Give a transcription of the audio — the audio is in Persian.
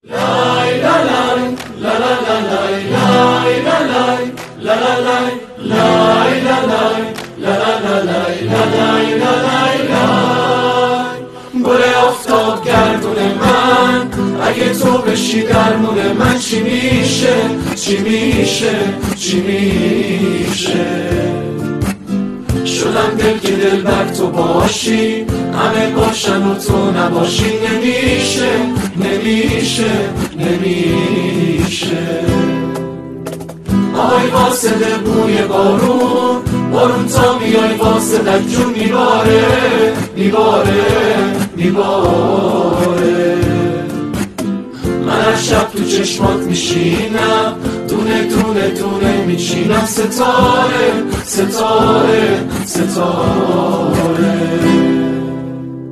گل آفتاب گردون من، اگه تو بشی درمون من چی میشه؟ چی میشه؟ چی میشه؟ شدم دل که دل بر تو باشی، همه باشن و تو نباشی. نمیشه نمیشه نمیشه. آی واسه بوی بارون، بارون تا میای واسه جون میباره میباره میباره. من هر شب تو چشمات میشینم، دونه دونه دونه میچینم. ستاره ستاره ستاره.